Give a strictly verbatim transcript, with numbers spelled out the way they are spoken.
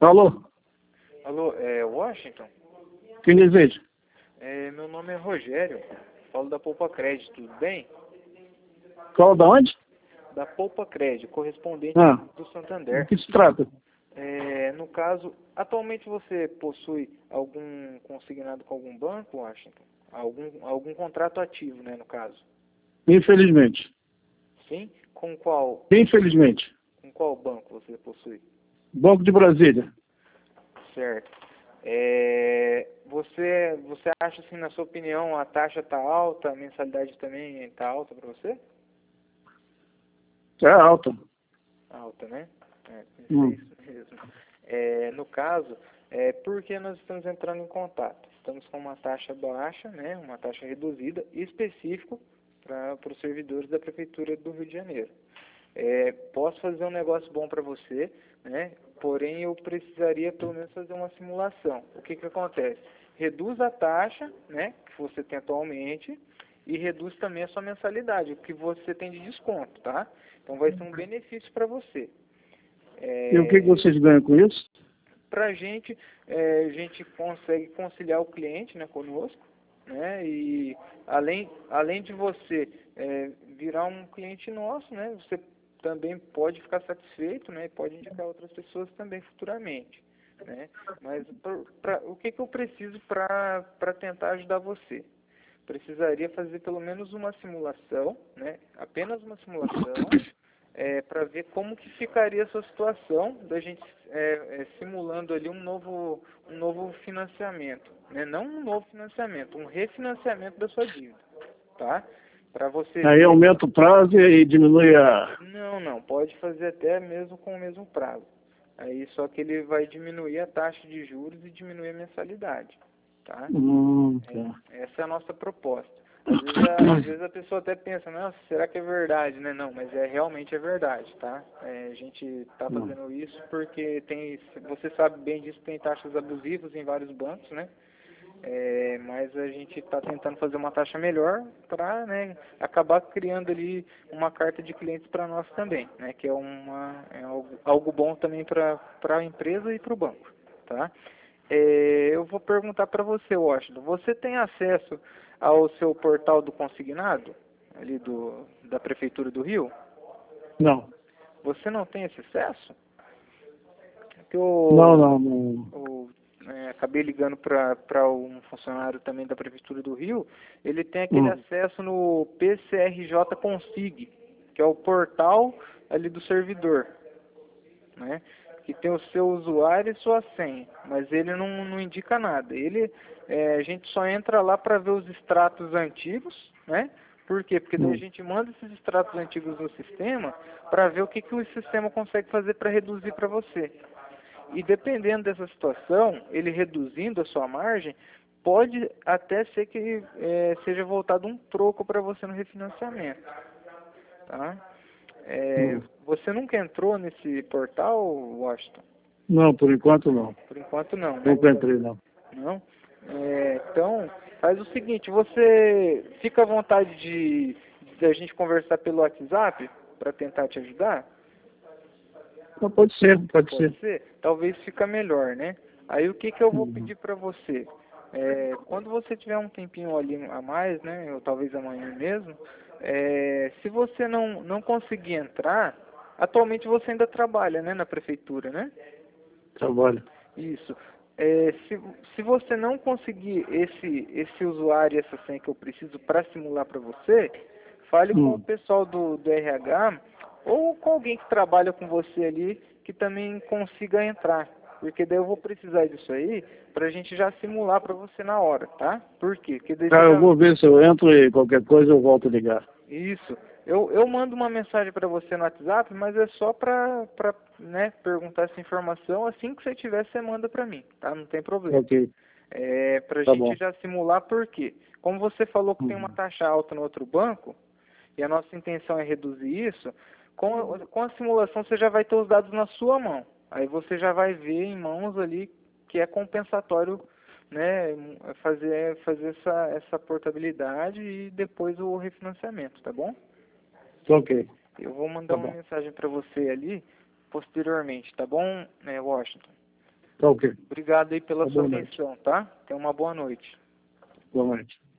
Alô? Alô, é Washington? Quem deseja? É, meu nome é Rogério, falo da Poupa Crédito, tudo bem? Qual da onde? Da Poupa Crédito, correspondente Ah, do do Santander. que se trata? É, no caso, atualmente você possui algum consignado com algum banco, Washington? Algum, algum contrato ativo, né, no caso? Infelizmente. Sim? Com qual, Infelizmente. com qual banco você possui? Banco de Brasília. Certo. É, você, você acha, assim, na sua opinião, a taxa está alta, a mensalidade também está alta para você? É alta. Alta, né? É, Hum. pensei isso mesmo. É, no caso, é porque nós estamos entrando em contato. Estamos com uma taxa baixa, né? Uma taxa reduzida, específico para os servidores da Prefeitura do Rio de Janeiro. É, posso fazer um negócio bom para você, né? Porém, eu precisaria pelo menos fazer uma simulação. O que que acontece? Reduz a taxa, né, que você tem atualmente e reduz também a sua mensalidade, o que você tem de desconto, tá? Então, vai ser um benefício para você. E o que, que É, vocês ganham com isso? para a gente, é, a gente consegue conciliar o cliente, né, conosco, né, e além, além de você é, virar um cliente nosso, né, você também pode ficar satisfeito, né, e pode indicar outras pessoas também futuramente, né, mas pra, pra, o que, que eu preciso para para tentar ajudar você? Precisaria fazer pelo menos uma simulação, né, apenas uma simulação, é, para ver como que ficaria a sua situação da gente é, é, simulando ali um novo, um novo financiamento, né? Não um novo financiamento, um refinanciamento da sua dívida, tá? Para você Aí ver... aumenta o prazo e diminui a... Não, não, pode fazer até mesmo com o mesmo prazo. Aí só que ele vai diminuir a taxa de juros e diminuir a mensalidade, tá? Hum, tá. É, essa é a nossa proposta. Às vezes, a, às vezes a pessoa até pensa, nossa, será que é verdade, né? Não, mas é realmente é verdade, tá? É, a gente está Hum. fazendo isso porque tem, você sabe bem disso, tem taxas abusivas em vários bancos, né? É, mas a gente está tentando fazer uma taxa melhor para, né, acabar criando ali uma carta de clientes para nós também, né? Que é, uma, é algo, algo bom também para a empresa e para o banco, tá? É, eu vou perguntar para você, Washington. Você tem acesso ao seu portal do consignado, ali do, da Prefeitura do Rio? Não. Você não tem esse acesso? Que Não, eu, não, não. eu é, acabei ligando para um funcionário também da Prefeitura do Rio. Ele tem aquele Hum. acesso no P C R J Consig, que é o portal ali do servidor, né? Que tem o seu usuário e sua senha, mas ele não, não indica nada. Ele, é, a gente só entra lá para ver os extratos antigos, né? Por quê? Porque daí a Hum. gente manda esses extratos antigos no sistema para ver o que, que o sistema consegue fazer para reduzir para você. E dependendo dessa situação, ele reduzindo a sua margem, pode até ser que é, seja voltado um troco para você no refinanciamento, tá? É, Hum. você nunca entrou nesse portal, Washington? Não, por enquanto não. Por enquanto não, né? Nunca entrei, não. Não? É, então, faz o seguinte, você fica à vontade de, de a gente conversar pelo WhatsApp para tentar te ajudar? Não, pode ser, pode Pode ser. ser? Talvez fica melhor, né? Aí o que, que eu vou Hum. pedir para você? É, quando você tiver um tempinho ali a mais, né? Ou talvez amanhã mesmo, é, se você não, não conseguir entrar, atualmente você ainda trabalha, né? Na prefeitura, né? Trabalho. Isso. É, se, se você não conseguir esse, esse usuário e essa senha que eu preciso para simular para você, fale com o Hum. pessoal do, do R H ou com alguém que trabalha com você ali que também consiga entrar. Porque daí eu vou precisar disso aí para a gente já simular para você na hora, tá? Por quê? Porque daí você Tá, eu já... vou ver se eu entro e qualquer coisa eu volto a ligar. Isso. Eu, eu mando uma mensagem para você no WhatsApp, mas é só para né, perguntar essa informação. Assim que você tiver, você manda para mim, tá? Não tem problema. Ok, É, para a tá gente bom. já simular, por quê? Como você falou que tem uma Uhum. taxa alta no outro banco, e a nossa intenção é reduzir isso, com a, com a simulação você já vai ter os dados na sua mão. Aí você já vai ver em mãos ali que é compensatório, né, fazer, fazer essa, essa portabilidade e depois o refinanciamento, tá bom? Ok, Eu vou mandar tá uma bom. mensagem para você ali posteriormente, tá bom, né, Washington? Tá ok. Obrigado aí pela Tá, sua boa noite. atenção, tá? Tenha uma boa noite. Boa noite.